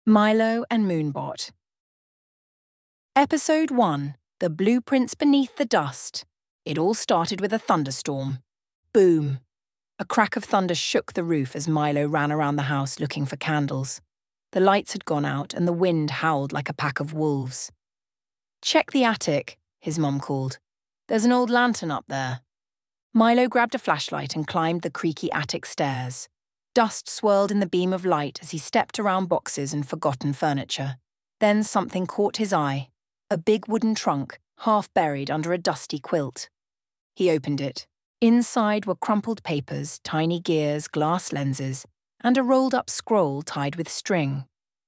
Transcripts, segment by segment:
Milo and Moonbot. Episode 1. The Blueprints Beneath the Dust. It all started with a thunderstorm. Boom! A crack of thunder shook the roof as Milo ran around the house looking for candles. The lights had gone out and the wind howled like a pack of wolves. "Check the attic," his mum called. "There's an old lantern up there." Milo grabbed a flashlight and climbed the creaky attic stairs. Dust swirled in the beam of light as he stepped around boxes and forgotten furniture. Then something caught his eye. A big wooden trunk, half buried under a dusty quilt. He opened it. Inside were crumpled papers, tiny gears, glass lenses, and a rolled-up scroll tied with string.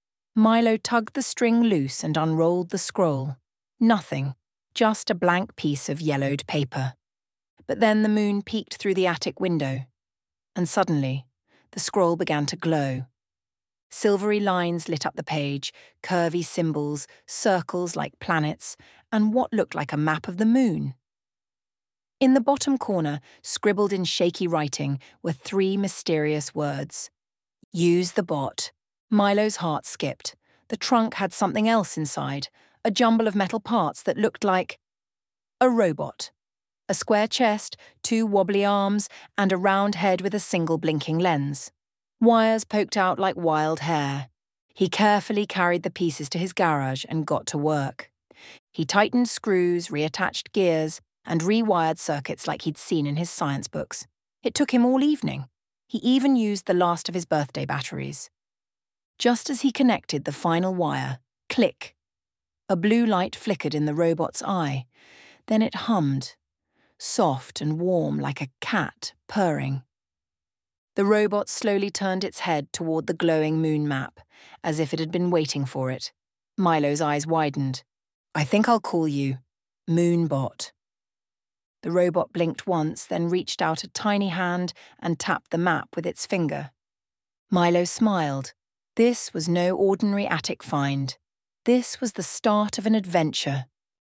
Milo tugged the string loose and unrolled the scroll. Nothing, just a blank piece of yellowed paper. But then the moon peeked through the attic window, and suddenly, the scroll began to glow. Silvery lines lit up the page, curvy symbols, circles like planets, and what looked like a map of the moon. In the bottom corner, scribbled in shaky writing, were 3 mysterious words. "Use the bot." Milo's heart skipped. The trunk had something else inside, a jumble of metal parts that looked like a robot. A square chest, 2 wobbly arms, and a round head with a single blinking lens. Wires poked out like wild hair. He carefully carried the pieces to his garage and got to work. He tightened screws, reattached gears, and rewired circuits like he'd seen in his science books. It took him all evening. He even used the last of his birthday batteries. Just as he connected the final wire, click! A blue light flickered in the robot's eye. Then it hummed, soft and warm like a cat purring. The robot slowly turned its head toward the glowing moon map, as if it had been waiting for it. Milo's eyes widened. "I think I'll call you Moonbot." The robot blinked once, then reached out a tiny hand and tapped the map with its finger. Milo smiled. This was no ordinary attic find. This was the start of an adventure.